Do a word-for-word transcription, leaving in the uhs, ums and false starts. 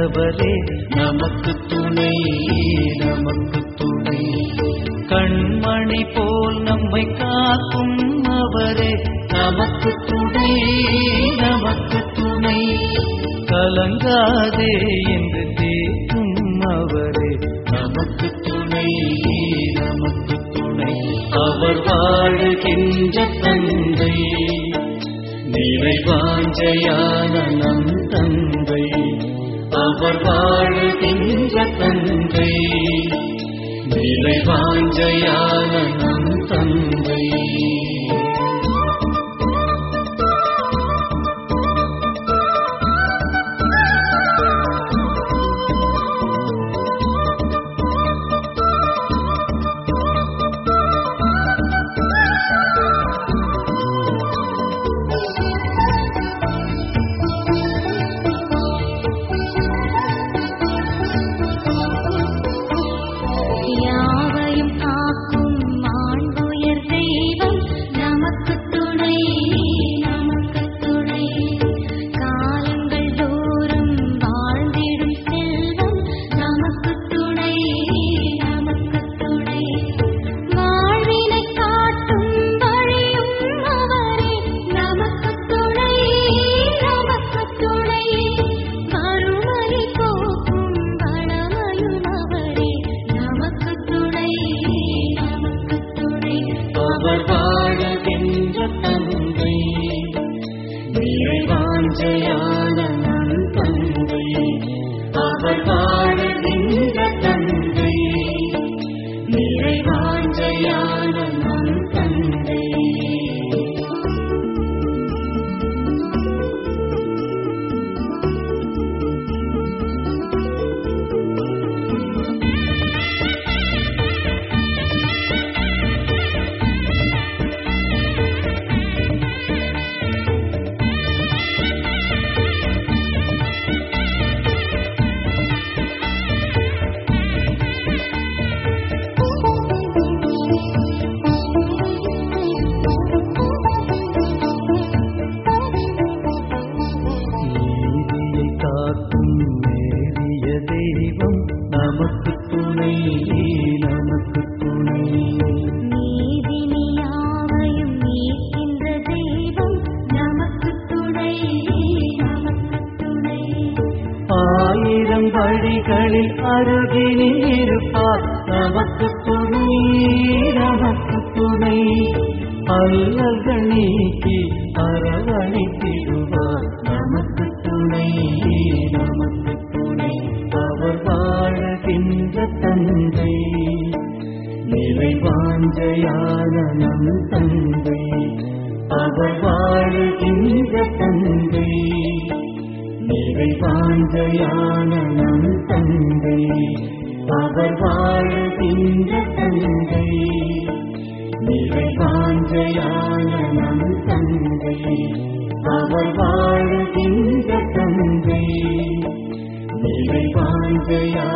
ஆண்டவரே நமக்கு துணை நமக்கு துணை. கண்மணி போல் நம்மை காக்கும் அவரே நமக்கு துணை நமக்கு துணை. கலங்காதே என்று தேற்றும் அவரே நமக்கு துணை நமக்கு துணை. அவர் வாழுகின்ற தந்தை நிறைவாஞ்சையான நம் தந்தை. அவர் வாழுகின்ற தந்தை நிறைவாஞ்சையான நம் தந்தை. நிறைவாஞ்சையான நம் தந்தை. அவர் வாழுகின்ற தந்தை நிறைவாஞ்சையான நம் தந்தை. நமக்கு துணை நமக்கு துணை. நீதினியாவையும் நீக்கின்ற தெய்வம் நமக்கு துணை நமக்கு துணை. ஆயிரம் வழிகளில் அருகினில் இருப்பார் நமக்கு துணை நமக்கு துணை. அல்லல்கள் நீக்கி அரவணைத்திடுவார் நமக்கு துணை நமக்கு துணை. அவர் வாழுகின்ற தந்தை நிறைவாஞ்சையான நம் தந்தை. அவர் வாழுகின்ற தந்தை நிறைவாஞ்சையான நம் தந்தை. அவர் வாழுகின்ற தந்தை நிறைவாஞ்சையான நம் தந்தை. அவர் வாழுகின்ற தந்தை நிறைவாஞ்சையான